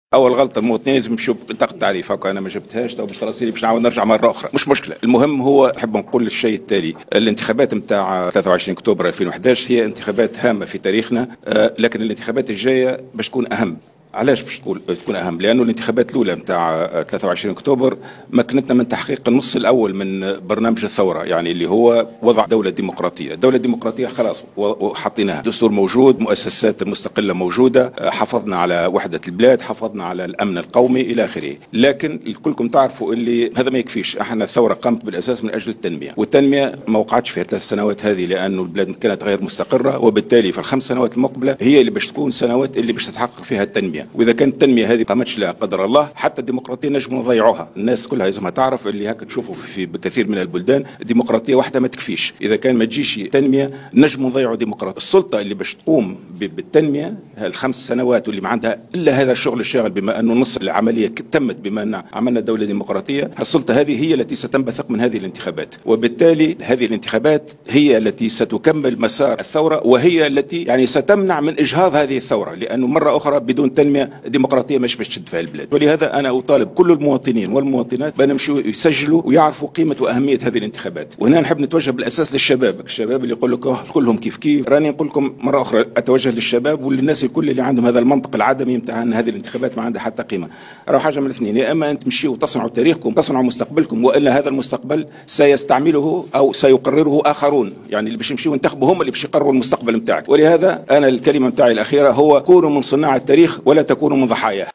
اول غلطه المواطنين لازم يمشوا بطاقه التعريف. هكا انا ما جبتهاش تو باش تراسلي باش نعاود نرجع مره اخرى، مش مشكله. المهم هو نحب نقول الشيء التالي: الانتخابات نتاع 23 اكتوبر 2011 هي انتخابات هامه في تاريخنا، لكن الانتخابات الجايه باش تكون اهم. علاش باش تكون اهم؟ لانه الانتخابات الاولى نتاع 23 اكتوبر مكنتنا من تحقيق النص الاول من برنامج الثوره، يعني اللي هو وضع دوله ديمقراطيه. الدوله الديمقراطيه خلاص وحطيناها، دستور موجود، مؤسسات المستقله موجوده، حافظنا على وحده البلاد، حافظنا على الامن القومي الى اخره. لكن كلكم تعرفوا اللي هذا ما يكفيش. احنا الثوره قامت بالاساس من اجل التنميه، والتنميه ما وقعتش في 3 سنوات هذه لانه البلاد كانت غير مستقره، وبالتالي في ال5 سنوات المقبله هي اللي باش تكون سنوات اللي باش تتحقق فيها التنميه. واذا كانت التنميه هذه قامتش لا قدر الله، حتى الديمقراطيه نجم نضيعوها. الناس كلها لازمها تعرف اللي هكا تشوفوا في بكثير من البلدان ديمقراطيه واحده ما تكفيش. اذا كان ما تجيش تنميه نجم نضيعوا ديمقراطيه. السلطه اللي باش تقوم بالتنميه ال5 سنوات واللي ما عندها الا هذا الشغل الشاغل، بما انه نص العمليه تمت بما ان عملنا دوله ديمقراطيه، السلطه هذه هي التي ستنبثق من هذه الانتخابات. وبالتالي هذه الانتخابات هي التي ستكمل مسار الثوره، وهي التي يعني ستمنع من اجهاض هذه الثوره، لانه مره اخرى بدون تنميه ديمقراطيه مش باش تشد فيها البلاد. ولهذا انا اطالب كل المواطنين والمواطنات بان يمشوا يسجلوا ويعرفوا قيمه واهميه هذه الانتخابات. وهنا نحب نتوجه بالاساس للشباب، الشباب اللي يقول لك كلهم كيف كيف. راني نقول لكم مره اخرى اتوجه للشباب وللناس الكل اللي عندهم هذا المنطق العدمي نتاع ان هذه الانتخابات ما عندها حتى قيمه. راهو حاجه من الاثنين: يا اما انت تمشيوا وتصنعوا تاريخكم، تصنعوا مستقبلكم، والا هذا المستقبل سيستعمله او سيقرره اخرون، يعني اللي باش يمشيوا ينتخبوا هم اللي باش يقرروا المستقبل نتاعك. ولهذا انا الكلمه نتاعي الاخيره هو: كونوا من صناع التاريخ ولا تكونوا من ضحاياه.